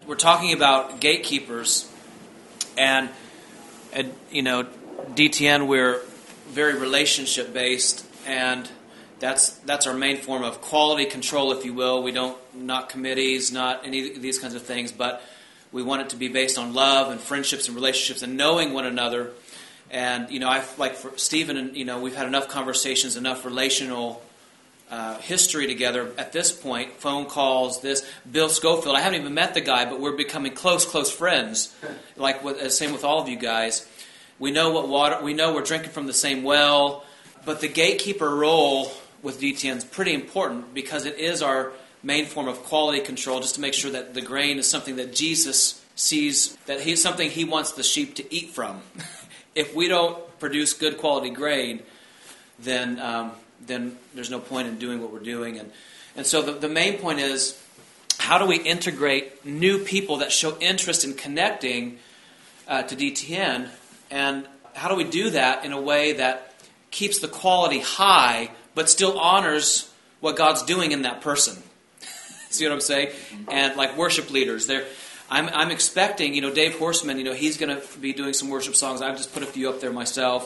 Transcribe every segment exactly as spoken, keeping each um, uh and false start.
we're talking about gatekeepers, and, and you know, D T N, we're very relationship based, and that's that's our main form of quality control, if you will. We don't not committees, not any of these kinds of things, but we want it to be based on love and friendships and relationships and knowing one another. And you know, I like for Stephen, and you know, we've had enough conversations, enough relational Uh, history together at this point, phone calls, this, Bill Schofield, I haven't even met the guy, but we're becoming close, close friends, like with, same with all of you guys. We know what water, we know we're drinking from the same well, but the gatekeeper role with D T N is pretty important because it is our main form of quality control, just to make sure that the grain is something that Jesus sees, that he's something he wants the sheep to eat from. If we don't produce good quality grain, then um, then there's no point in doing what we're doing. And and so the, the main point is, how do we integrate new people that show interest in connecting uh, to D T N? And how do we do that in a way that keeps the quality high, but still honors what God's doing in that person? See what I'm saying? And like worship leaders, they're I'm, I'm expecting, you know, Dave Horseman, you know, he's going to be doing some worship songs. I've just put a few up there myself.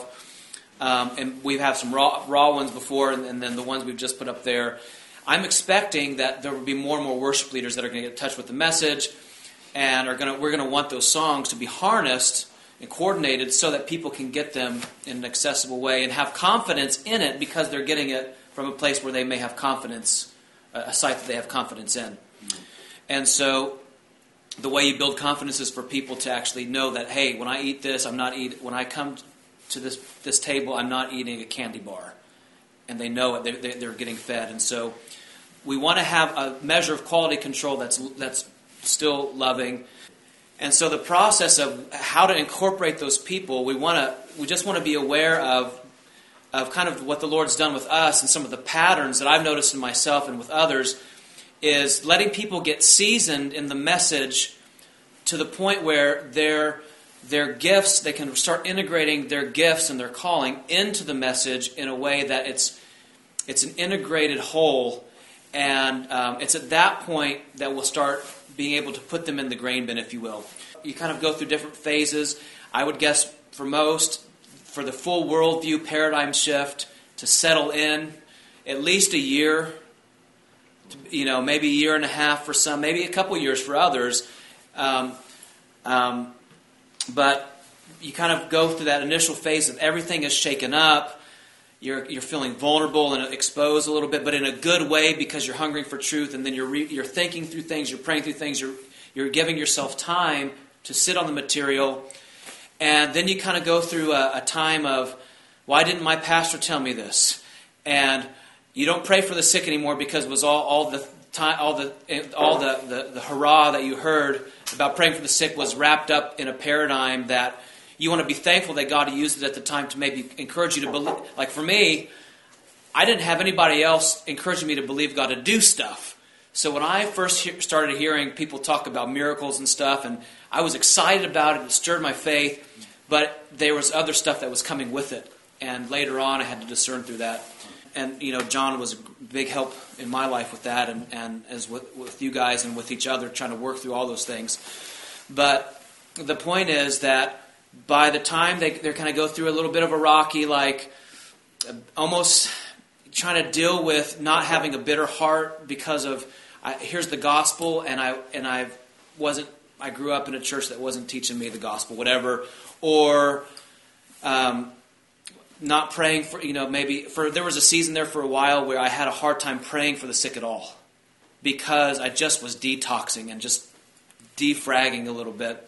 Um, and we've had some raw, raw ones before, and, and then the ones we've just put up there. I'm expecting that there will be more and more worship leaders that are going to get in touch with the message, and are going to, we're going to want those songs to be harnessed and coordinated so that people can get them in an accessible way and have confidence in it because they're getting it from a place where they may have confidence, a site that they have confidence in. And so the way you build confidence is for people to actually know that, hey, when I eat this, I'm not eat. When I come to this this table, I'm not eating a candy bar, and they know it. They, they're getting fed, and so we want to have a measure of quality control that's that's still loving. And so the process of how to incorporate those people, we want to we just want to be aware of of kind of what the Lord's done with us and some of the patterns that I've noticed in myself and with others. Is letting people get seasoned in the message to the point where their their gifts, they can start integrating their gifts and their calling into the message in a way that it's it's an integrated whole, and um, it's at that point that we'll start being able to put them in the grain bin, if you will. You kind of go through different phases. I would guess for most, for the full worldview paradigm shift to settle in, at least a year. You know, maybe a year and a half for some, maybe a couple years for others. Um, um, but you kind of go through that initial phase of everything is shaken up. You're you're feeling vulnerable and exposed a little bit, but in a good way because you're hungering for truth. And then you're re, you're thinking through things, you're praying through things, you're you're giving yourself time to sit on the material. And then you kind of go through a, a time of, why didn't my pastor tell me this? And you don't pray for the sick anymore because it was all, all the time, all the all the, the, the hurrah that you heard about praying for the sick was wrapped up in a paradigm that you want to be thankful that God used it at the time to maybe encourage you to believe. Like for me, I didn't have anybody else encouraging me to believe God to do stuff. So when I first he- started hearing people talk about miracles and stuff, and I was excited about it, it stirred my faith, but there was other stuff that was coming with it. And later on, I had to discern through that. And, you know, John was a big help in my life with that, and, and as with, with you guys and with each other, trying to work through all those things. But the point is that by the time they they kind of go through a little bit of a rocky, like, almost trying to deal with not having a bitter heart because of, I, here's the gospel, and I and I wasn't, I grew up in a church that wasn't teaching me the gospel, whatever, or um not praying for, you know, maybe for, there was a season there for a while where I had a hard time praying for the sick at all because I just was detoxing and just defragging a little bit.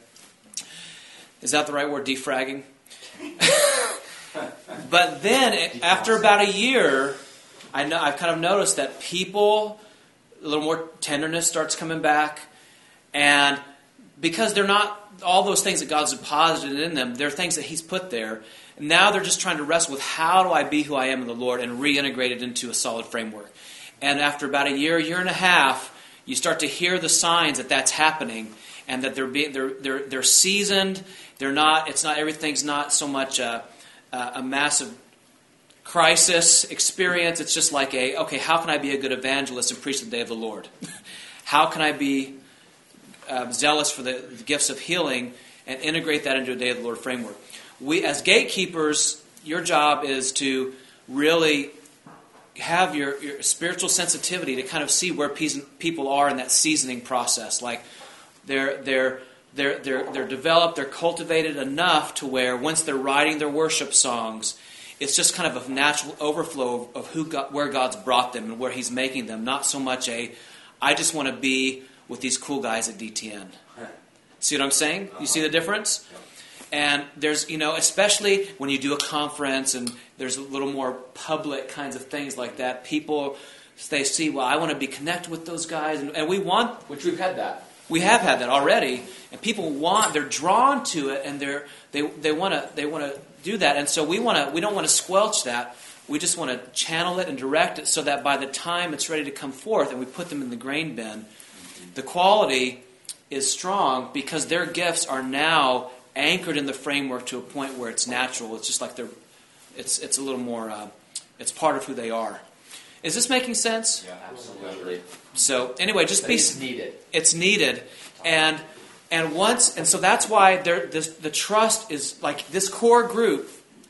Is that the right word, defragging? But then after about a year, I know, I've kind of noticed that people, a little more tenderness starts coming back, and because they're not all those things that God's deposited in them, they're things that He's put there. And now they're just trying to wrestle with, how do I be who I am in the Lord and reintegrate it into a solid framework. And after about a year, year and a half, you start to hear the signs that that's happening, and that they're being they're they're they're seasoned. They're not. It's not everything's not so much a, a massive crisis experience. It's just like a, okay, how can I be a good evangelist and preach the day of the Lord? How can I be uh, zealous for the, the gifts of healing and integrate that into a Day of the Lord framework. We, as gatekeepers, your job is to really have your, your spiritual sensitivity to kind of see where people are in that seasoning process. Like they're they're they're they're they're developed, they're cultivated enough to where once they're writing their worship songs, it's just kind of a natural overflow of, of who God, where God's brought them and where He's making them. Not so much a, I just want to be with these cool guys at D T N. See what I'm saying? You see the difference? And there's, you know, especially when you do a conference and there's a little more public kinds of things like that, people, they see, well, I want to be connected with those guys. And, and we want... Which we've had that. We have had that already. And people want, they're drawn to it, and they're, they they want to they want to do that. And so we want to we don't want to squelch that. We just want to channel it and direct it so that by the time it's ready to come forth and we put them in the grain bin, the quality is strong because their gifts are now anchored in the framework to a point where it's natural. It's just like they're, it's it's a little more, uh, it's part of who they are. Is this making sense? Yeah, absolutely. So anyway, just be. It's needed. It's needed, and and once and so that's why there this the trust is like this core group.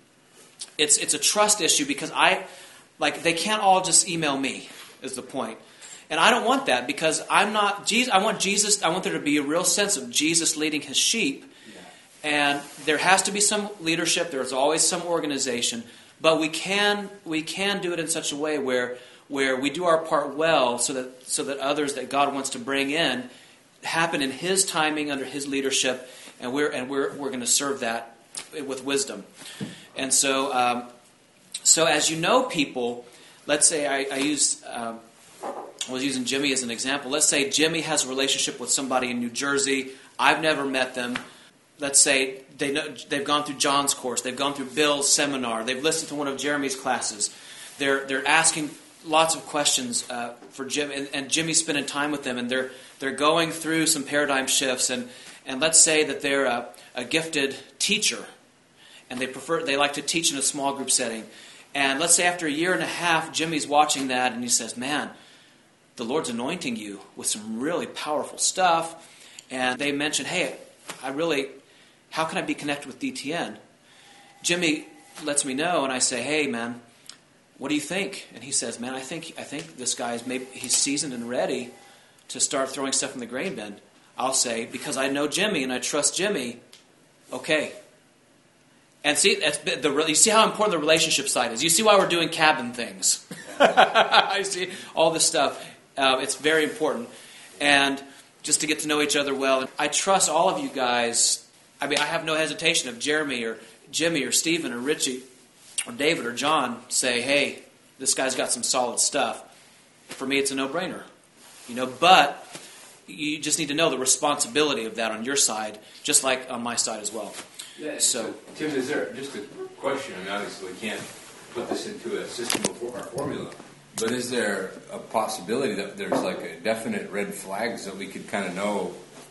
It's it's a trust issue because I, like they can't all just email me. Is the point. And I don't want that because I'm not Jesus. I want Jesus. I want there to be a real sense of Jesus leading His sheep. And there has to be some leadership. There's always some organization, but we can we can do it in such a way where where we do our part well, so that so that others that God wants to bring in happen in His timing under His leadership, and we're and we're we're going to serve that with wisdom. And so um, so as you know, people, let's say I, I use. Um, I was using Jimmy as an example. Let's say Jimmy has a relationship with somebody in New Jersey. I've never met them. Let's say they know, they've gone through John's course. They've gone through Bill's seminar. They've listened to one of Jeremy's classes. They're they're asking lots of questions uh, for Jim, and, and Jimmy's spending time with them, and they're they're going through some paradigm shifts. And, and let's say that they're a, a gifted teacher, and they prefer they like to teach in a small group setting. And let's say after a year and a half, Jimmy's watching that, and he says, "Man, the Lord's anointing you with some really powerful stuff." And they mention, "Hey, I really, how can I be connected with D T N?" Jimmy lets me know, and I say, "Hey, man, what do you think?" And he says, "Man, I think I think this guy's maybe he's seasoned and ready to start throwing stuff in the grain bin." I'll say, because I know Jimmy and I trust Jimmy, okay. And see, that's the you see how important the relationship side is. You see why we're doing cabin things. I see all this stuff. Uh, it's very important, and just to get to know each other well. I trust all of you guys. I mean, I have no hesitation if Jeremy or Jimmy or Stephen or Richie or David or John say, "Hey, this guy's got some solid stuff." For me, it's a no-brainer. You know, but you just need to know the responsibility of that on your side, just like on my side as well. Yeah, so, Tim, is there just a question? I mean, obviously, we can't put this into a system of or formula. But is there a possibility that there's like a definite red flags that we could kind of know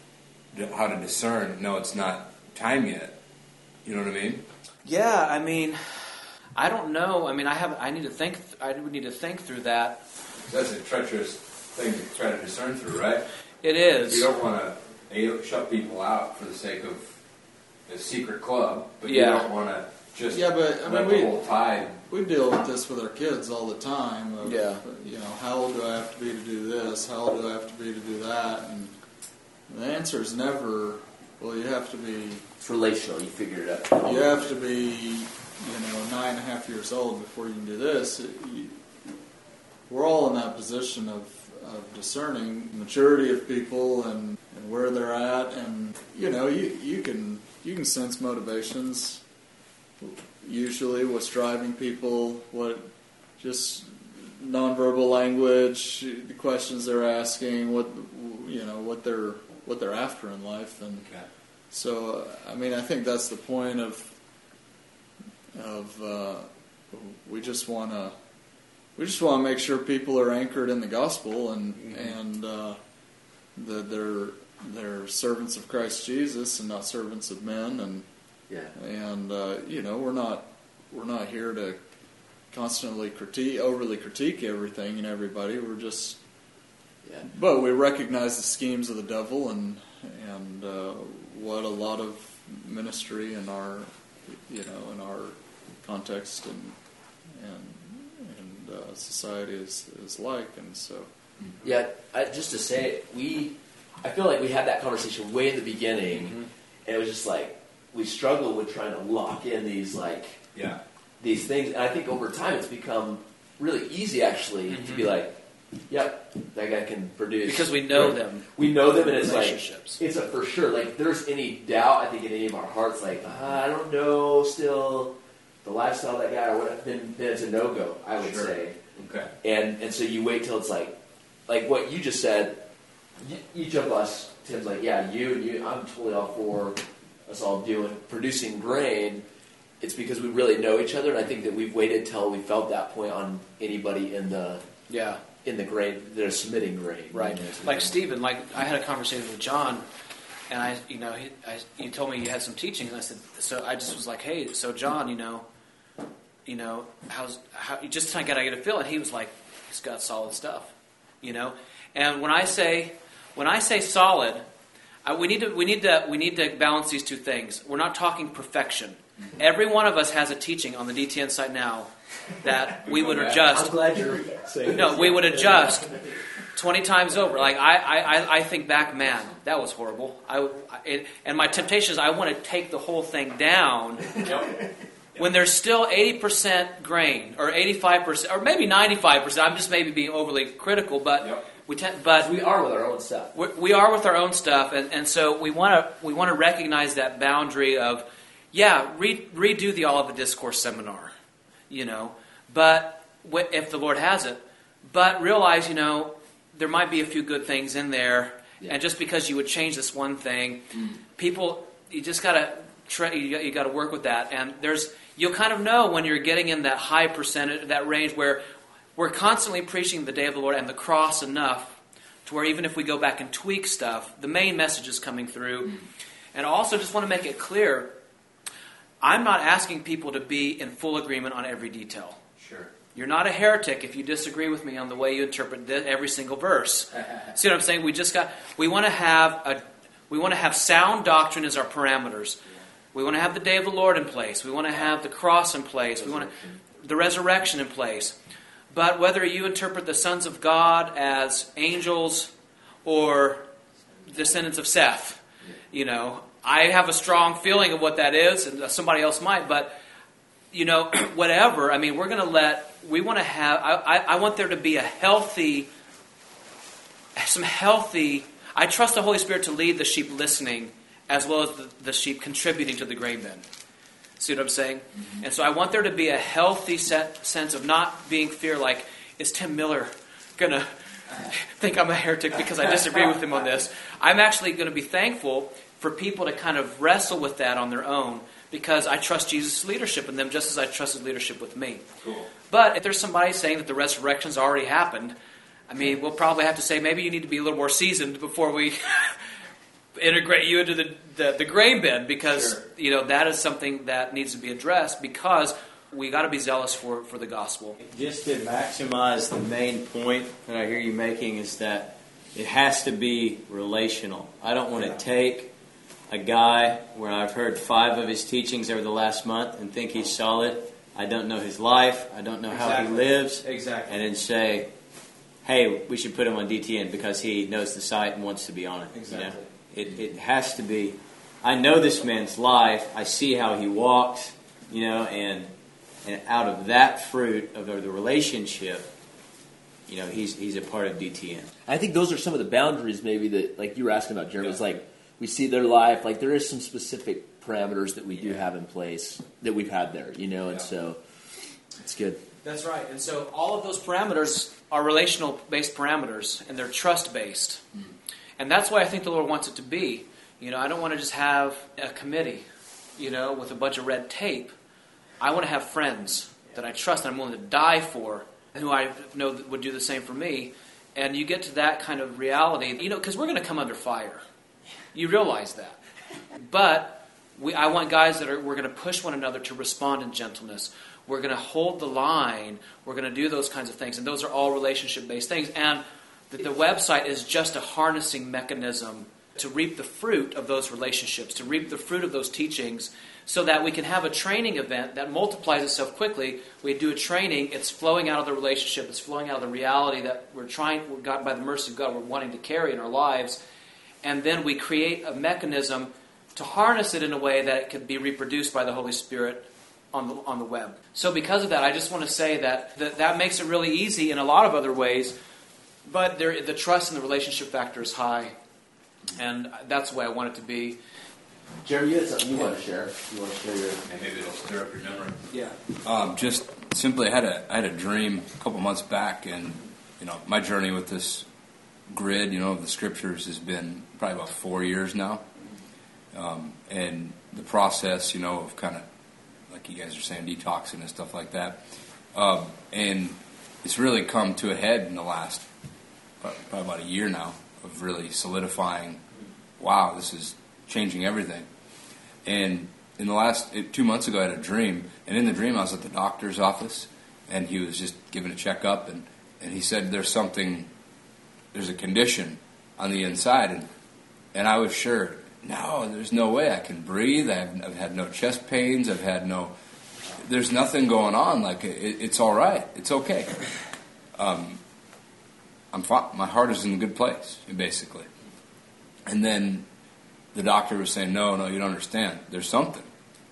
how to discern? No, it's not time yet. You know what I mean? Yeah, I mean, I don't know. I mean, I have. I need to think. I would need to think through that. That's a treacherous thing to try to discern through, right? It is. You don't want to shut people out for the sake of a secret club, but yeah. you don't want to just yeah, but I let mean, the we, whole tide. We deal with this with our kids all the time. Of, yeah. You know, how old do I have to be to do this? How old do I have to be to do that? And the answer is never, well, you have to be... It's relational. You figured it out. You have to be, you know, nine and a half years old before you can do this. It, you, we're all in that position of, of discerning maturity of people and, and where they're at. And, you know, you, you can you can sense motivations. Usually what's driving people, what just nonverbal language, the questions they're asking, what you know, what they're what they're after in life, and okay. so I mean, I think that's the point of of uh, we just want to we just want to make sure people are anchored in the gospel and mm-hmm. and uh, that they're they're servants of Christ Jesus and not servants of men. And Yeah. And uh, you know, we're not we're not here to constantly critique, overly critique everything and everybody. We're just, yeah. But we recognize the schemes of the devil, and and uh, what a lot of ministry in our, you know, in our context and and, and uh, society is, is like, and so. Yeah, I, just to say it, we, I feel like we had that conversation way in the beginning, mm-hmm. and it was just like, we struggled with trying to lock in these, like, yeah. these things, and I think over time it's become really easy, actually, mm-hmm. to be like, yep, that guy can produce. Because we know right. them. We know them, and it's like, relationships. it's a for sure. Like, if there's any doubt, I think, in any of our hearts, like, uh, I don't know still the lifestyle of that guy, or what, then, then it's a no-go, I would sure. say. Okay. And and so you wait till it's like, like what you just said, each of us, Tim's like, yeah, you and you, I'm totally all for us all doing, producing grain. It's because we really know each other, and I think that we've waited till we felt that point on anybody in the yeah in the grain, that are submitting grain. Right. You know, like Stephen, like I had a conversation with John, and I, you know, he, I, he told me you had some teaching, and I said, so I just was like, hey, so John, you know, you know, how's how? You just kind of got to get a feel, and he was like, he's got solid stuff, you know. And when I say when I say solid, I, we need to we need to we need to balance these two things. We're not talking perfection. Every one of us has a teaching on the D T N site now that we would adjust. I'm glad you're saying No, this. we would adjust twenty times over. Like I, I, I think back, man, that was horrible. I, it, and my temptation is I want to take the whole thing down. Yep. When there's still eighty percent grain, or eighty-five percent, or maybe ninety-five percent. I'm just maybe being overly critical, but Yep. we tend, but We are with our own stuff. we we are with our own stuff, and, and so we want to we want to recognize that boundary of, yeah, re, redo the Olivet Discourse seminar, you know, but if the Lord has it, but realize, you know, there might be a few good things in there, Yeah. and just because you would change this one thing, Mm. people, you just gotta try, you, you got to work with that, and there's you'll kind of know when you're getting in that high percentage, that range where we're constantly preaching the day of the Lord and the cross enough to where even if we go back and tweak stuff, the main message is coming through. Mm. And also just want to make it clear, I'm not asking people to be in full agreement on every detail. Sure. You're not a heretic if you disagree with me on the way you interpret the, every single verse. See what I'm saying? We just got we want to have a we want to have sound doctrine as our parameters. We want to have the day of the Lord in place. We want to have the cross in place. We want to, the resurrection in place. But whether you interpret the sons of God as angels or descendants of Seth, you know, I have a strong feeling of what that is, and somebody else might, but, you know, whatever. I mean, we're going to let, we want to have, I, I, I want there to be a healthy, some healthy, I trust the Holy Spirit to lead the sheep listening as well as the, the sheep contributing to the grain bin. See what I'm saying? Mm-hmm. And so I want there to be a healthy set, sense of not being fear like, is Tim Miller going to think I'm a heretic because I disagree with him on this? I'm actually going to be thankful for people to kind of wrestle with that on their own because I trust Jesus' leadership in them just as I trust His leadership with me. Cool. But if there's somebody saying that the resurrection's already happened, I mean, we'll probably have to say maybe you need to be a little more seasoned before we integrate you into the, the, the grain bin because, Sure. you know, that is something that needs to be addressed because we got to be zealous for, for the gospel. Just to maximize the main point that I hear you making is that it has to be relational. I don't want to take a guy where I've heard five of his teachings over the last month and think he's solid. I don't know his life. I don't know Exactly. how he lives. Exactly. And then say, hey, we should put him on D T N because he knows the site and wants to be on it. Exactly. You know? It, it has to be, I know this man's life. I see how he walks, you know, and and out of that fruit of the relationship, you know, he's he's a part of D T N. I think those are some of the boundaries maybe that, like you were asking about, Jeremy, is like we see their life, like there is some specific parameters that we do have in place that we've had there, you know, and Yeah. so it's good. That's right. And so all of those parameters are relational-based parameters, and they're trust-based. Mm. And that's why I think the Lord wants it to be. You know, I don't want to just have a committee, you know, with a bunch of red tape. I want to have friends that I trust and I'm willing to die for, and who I know would do the same for me. And you get to that kind of reality, you know, because we're going to come under fire. You realize that. But we, I want guys that are, we're going to push one another to respond in gentleness. We're going to hold the line. We're going to do those kinds of things. And those are all relationship-based things. And the, the website is just a harnessing mechanism to reap the fruit of those relationships, to reap the fruit of those teachings, so that we can have a training event that multiplies itself quickly. We do a training, it's flowing out of the relationship, it's flowing out of the reality that we're trying, we're God, by the mercy of God, we're wanting to carry in our lives. And then we create a mechanism to harness it in a way that it can be reproduced by the Holy Spirit on the on the web. So because of that, I just want to say that that, that makes it really easy in a lot of other ways, but there, the trust and the relationship factor is high, and that's the way I want it to be. Jerry, you had something you want to share. You want to share your... And maybe it'll stir up your memory. Yeah. Um, just simply, I had a I had a dream a couple months back, and you know, my journey with this grid, you know, of the scriptures has been probably about four years now, um, and the process, you know, of kind of like you guys are saying, detoxing and stuff like that, um, and it's really come to a head in the last probably about a year now of really solidifying. Wow, this is changing everything. And in the last two months ago, I had a dream, and in the dream, I was at the doctor's office, and he was just giving a checkup, and, and he said, "There's something, there's a condition on the inside," and and I was sure, no, there's no way I can breathe. I've, I've had no chest pains. I've had no, there's nothing going on. Like it, it's all right. It's okay. Um, I'm fine. My heart is in a good place, basically. And then the doctor was saying, no, no, you don't understand. There's something.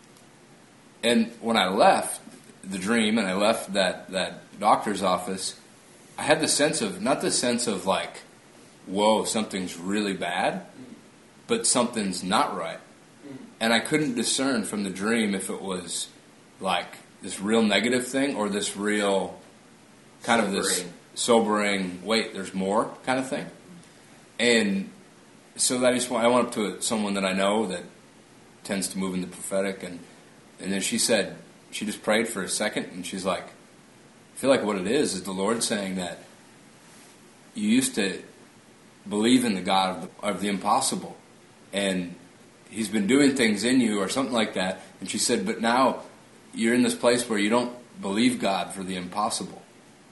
And when I left the dream and I left that, that doctor's office, I had the sense of, not the sense of like, whoa, something's really bad, but something's not right. And I couldn't discern from the dream if it was like this real negative thing or this real kind of this sobering, wait, there's more kind of thing. And so that I just went, I went up to someone that I know that tends to move in the prophetic, and and then she said, she just prayed for a second, and she's like, I feel like what it is is the Lord saying that you used to believe in the God of the, of the impossible, and He's been doing things in you or something like that. And she said, but now you're in this place where you don't believe God for the impossible.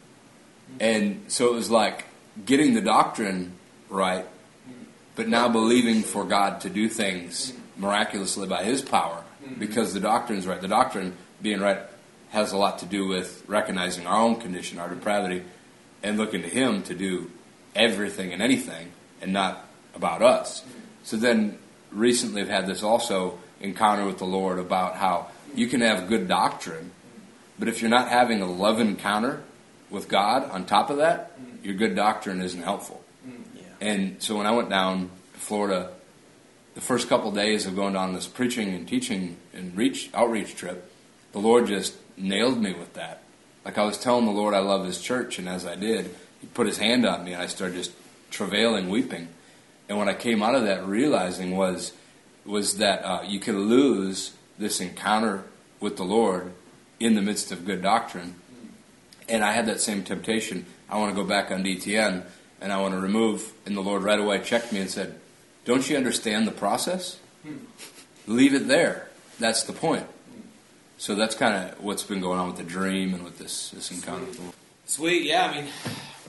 And so it was like getting the doctrine right, but now believing for God to do things miraculously by His power, because the doctrine's right. The doctrine being right has a lot to do with recognizing our own condition, our depravity, and looking to Him to do everything and anything, and not about us. So then recently I've had this also encounter with the Lord about how you can have good doctrine, but if you're not having a love encounter with God on top of that, your good doctrine isn't helpful. Yeah. And so when I went down to Florida, the first couple of days of going down this preaching and teaching and reach outreach trip, the Lord just nailed me with that. Like I was telling the Lord I love His church, and as I did, He put His hand on me, and I started just travailing, weeping. And what I came out of that realizing was was that uh, you can lose this encounter with the Lord in the midst of good doctrine. And I had that same temptation. I want to go back on D T N, and I want to remove, and the Lord right away checked me and said, don't you understand the process? Leave it there. That's the point. So that's kind of what's been going on with the dream and with this, this encounter with the Lord. Sweet, yeah, I mean,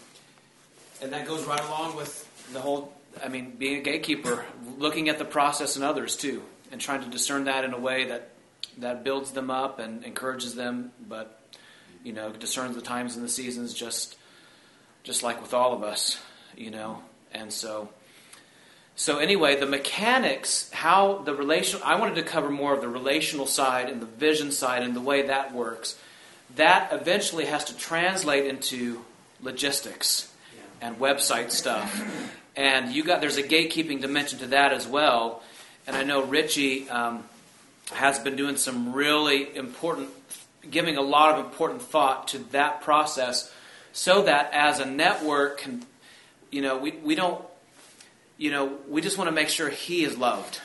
and that goes right along with the whole, I mean, being a gatekeeper, looking at the process in others too, and trying to discern that in a way that, that builds them up and encourages them, but, you know, discerns the times and the seasons just just like with all of us, you know. And so, so anyway, the mechanics, how the relation, I wanted to cover more of the relational side and the vision side and the way that works. That eventually has to translate into logistics and website stuff. And you got there's a gatekeeping dimension to that as well. And I know Richie um, has been doing some really important, giving a lot of important thought to that process, so that as a network, can, you know, we we don't, you know, we just want to make sure he is loved.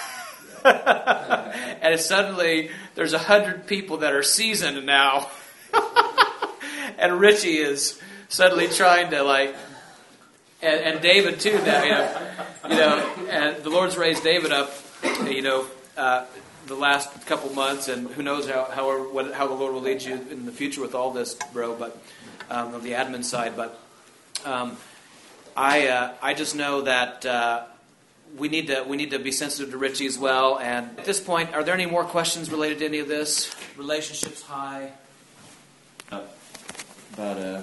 And if suddenly there's a hundred people that are seasoned now, and Richie is suddenly trying to like, and, and David too. That you know, you know, and the Lord's raised David up, you know, uh, the last couple months, and who knows how how what, how the Lord will lead you in the future with all this, bro. But um, on the admin side, but um, I uh, I just know that uh, we need to we need to be sensitive to Richie as well. And at this point, are there any more questions related to any of this? Relationships high. About uh,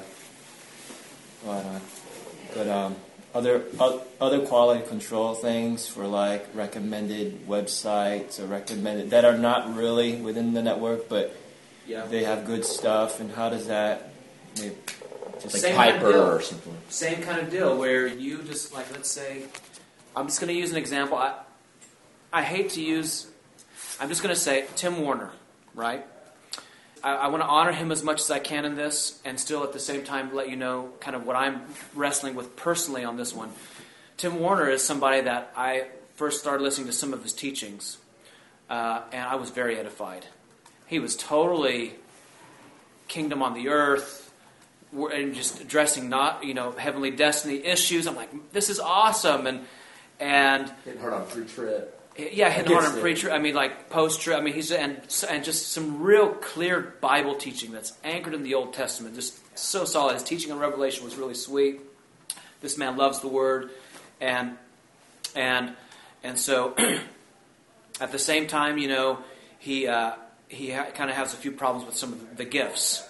what on? But um, other o- other quality control things for like recommended websites or recommended that are not really within the network, but Yeah. they have good stuff. And how does that? Maybe just Like Same kind of Piper deal. or something. Same kind of deal where you just like, let's say, I'm just going to use an example. I I hate to use. I'm just going to say Tim Warner, right? I, I want to honor him as much as I can in this, and still at the same time let you know kind of what I'm wrestling with personally on this one. Tim Warner is somebody that I first started listening to some of his teachings, uh, and I was very edified. He was totally kingdom on the earth, and just addressing not you know heavenly destiny issues. I'm like, this is awesome, and and Hitting hard on pre-trip. yeah, hitting hard on Against it. preacher. I mean, like post-trip. I mean, he's and and just some real clear Bible teaching that's anchored in the Old Testament. Just so solid. His teaching on Revelation was really sweet. This man loves the Word, and and and so at the same time, you know, he uh, he ha- kind of has a few problems with some of the, the gifts,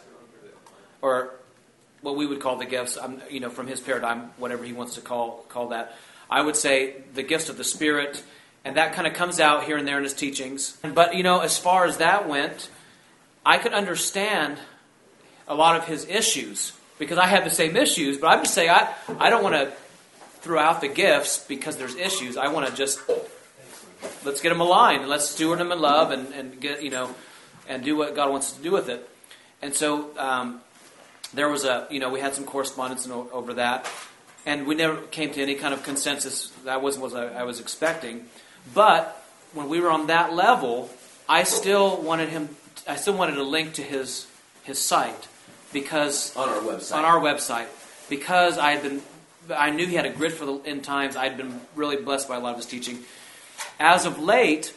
or what we would call the gifts. Um, you know, from his paradigm, whatever he wants to call call that. I would say the gifts of the Spirit. And that kind of comes out here and there in his teachings. But, you know, as far as that went, I could understand a lot of his issues. Because I have the same issues. But I'm just saying, I, I don't want to throw out the gifts because there's issues. I want to just, let's get them aligned. And let's steward them in love and, and get, you know, and do what God wants us to do with it. And so, um, there was a, you know, we had some correspondence over that. And we never came to any kind of consensus. That wasn't what I was expecting. But when we were on that level, I still wanted him. I still wanted a link to his his site because On our website. on our website because I had been. I knew he had a grid for the end times. I'd been really blessed by a lot of his teaching. As of late,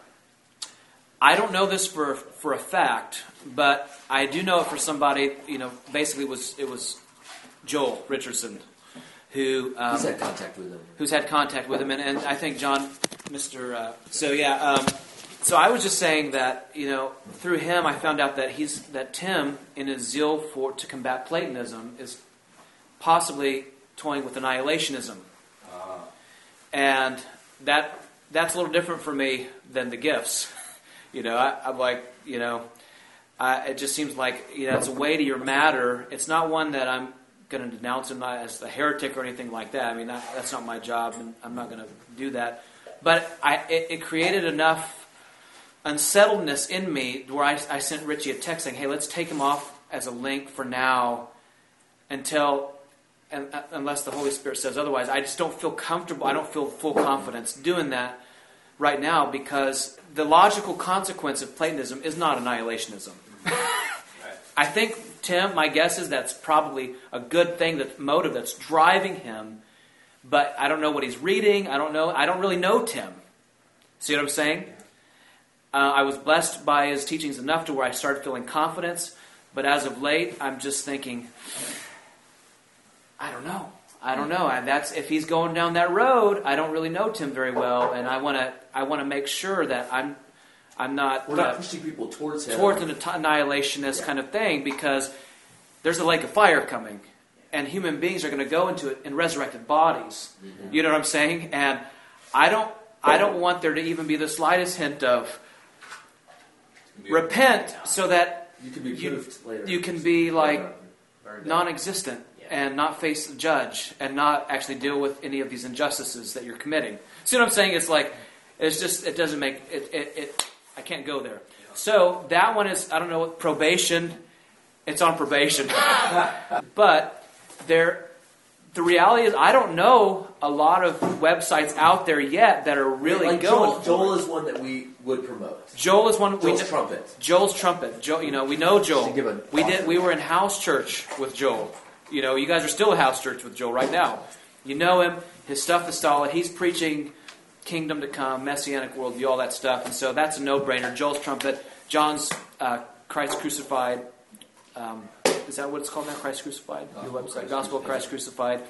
I don't know this for for a fact, but I do know it for somebody. You know, basically, it was it was Joel Richardson. Who um, He's had contact with him. Who's had contact with him, and, and I think John, Mister Uh, so yeah, um, so I was just saying that you know through him I found out that he's that Tim in his zeal for to combat Platonism is possibly toying with annihilationism, Ah. and that that's a little different for me than the gifts. You know, I, I'm like you know, I, it just seems like you know it's a weightier matter. It's not one that I'm going to denounce him as a heretic or anything like that. I mean, that, that's not my job, and I'm not going to do that. But I, it, it created enough unsettledness in me where I, I sent Richie a text saying, hey, let's take him off as a link for now until, and, uh, unless the Holy Spirit says otherwise. I just don't feel comfortable. I don't feel full confidence doing that right now because the logical consequence of Platonism is not annihilationism. I think, Tim, my guess is that's probably a good thing, that motive that's driving him. But I don't know what he's reading. I don't know. I don't really know Tim. See what I'm saying? Uh, I was blessed by his teachings enough to where I started feeling confidence. But as of late, I'm just thinking, I don't know. I don't know. And that's if he's going down that road. I don't really know Tim very well, and I want to. I want to make sure that I'm. I'm not. We're not uh, pushing people towards him. towards an annihilationist Yeah. kind of thing, because there's a lake of fire coming, and human beings are going to go into it in resurrected bodies. Mm-hmm. You know what I'm saying? And I don't, I don't want there to even be the slightest hint of repent, so that You can be you, proofed later. you can be like Burned out. non-existent and not face the judge and not actually deal with any of these injustices that you're committing. See what I'm saying? It's like it's just it doesn't make it. It, it I can't go there. So that one is, I don't know, probation. It's on probation. But there, the reality is I don't know a lot of websites out there yet that are really like going. Joel, Joel is one that we would promote. Joel is one. Joel's we, trumpet. Joel's trumpet. Joel, you know, we know Joel. Should give a- We did. We were in house church with Joel. You know, you guys are still in house church with Joel right now. You know him. His stuff is solid. He's preaching kingdom to come, messianic worldview, all that stuff. And so that's a no-brainer. Joel's trumpet. John's uh, Christ Crucified. Um, is that what it's called now? Christ Crucified? Your website. Gospel of Christ Crucified.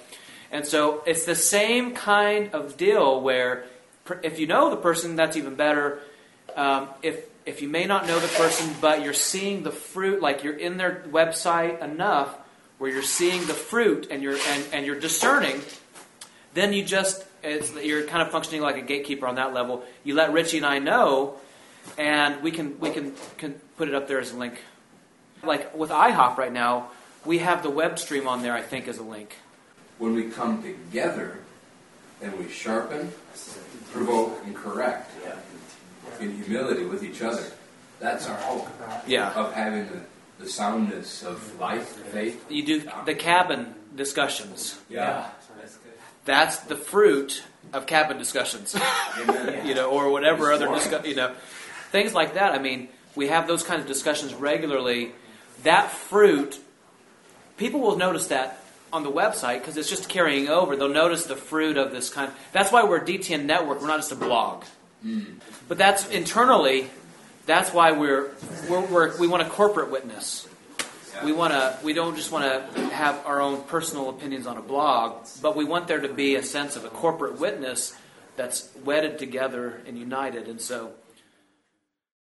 And so it's the same kind of deal where if you know the person, that's even better. Um, if if you may not know the person, but you're seeing the fruit, like you're in their website enough where you're seeing the fruit and you're and, and you're discerning, then you just it's, you're kind of functioning like a gatekeeper on that level. You let Richie and I know, and we can we can, can put it up there as a link. Like with IHOP right now, we have the web stream on there, I think, as a link. When we come together and we sharpen, provoke, and correct in humility with each other, that's our hope Yeah. of having the, the soundness of life, faith. You do the cabin discussions. Yeah. That's the fruit of cabin discussions. You know, or whatever other discuss, you know, things like that. I mean, we have those kinds of discussions regularly. That fruit, people will notice that on the website because it's just carrying over. They'll notice the fruit of this kind. That's why we're a D T N network. We're not just a blog. Mm. But that's internally. That's why we're, we're, we're we want a corporate witness. We want to. We don't just want to have our own personal opinions on a blog, but we want there to be a sense of a corporate witness that's wedded together and united. And so